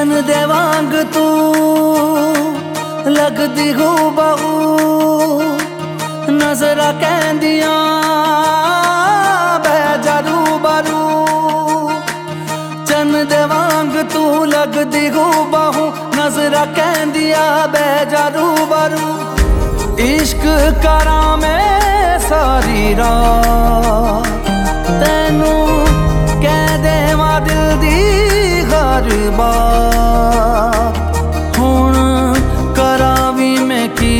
चन दे वांग तू लगदी हो बहू, नजरा कहंदियां बह जा रूबरू। चन दे वांग तू लगदी हो बहू, नजरा कहंदियां बह जा रूबरू। इश्क करा मैं सारी रात, तैनू कह देवां दिल दी हर बात। हुण करा भी मैं की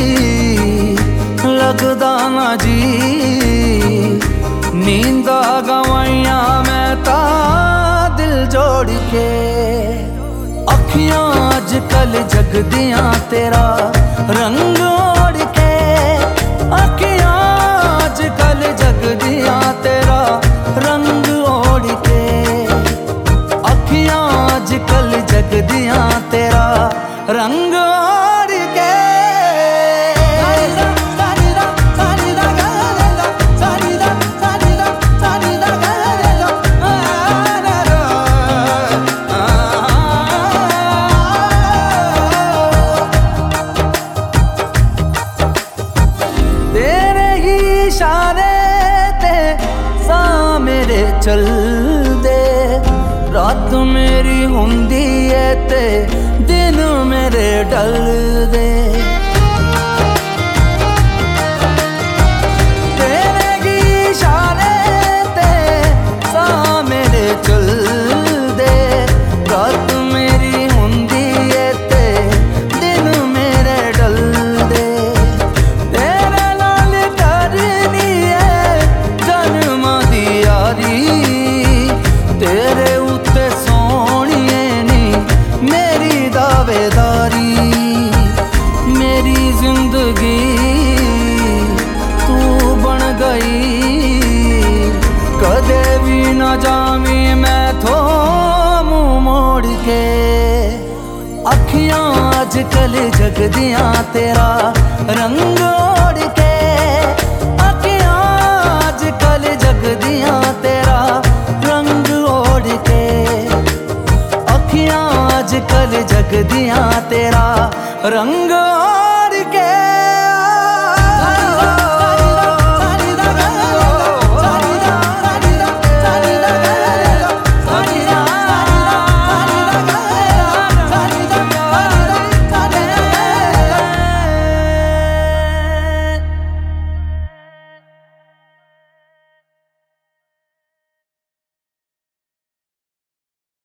लगदा ना जी, नींदा गवाइयां मैं ता दिल जोड़ के। अखियां अजकल जगदियां तेरा रंग ओढ़ के, अखियां अजकल जगदियां तेरा रंग ओढ़ के। अखियां अजकल जगदियां तेरा रंग ओढ़ के। तेरे ही इशारे ते सा मेरे चल दे, रात मेरी हुंदी है ते दिन मेरे ढल दे। तेरे ही इशारे ते सा मेरे चल दे, रात मेरी हुंदी है ते दिन मेरे ढल दे। तेरे नाल करनी है जन्मां दी यारी, तेरे उत्ते सोहणिए नी मेरी दावेदारी। मेरी जिंदगी तू बन गई, कदे भी ना जावी मैं थो मुंह मोड़ के। अखियां अजकल जगदियां तेरा रंग ओढ़ के, अखियां अजकल जगदियां तेरा रंग ओढ़ के। अखियां अजकल जगदियां तेरा रंग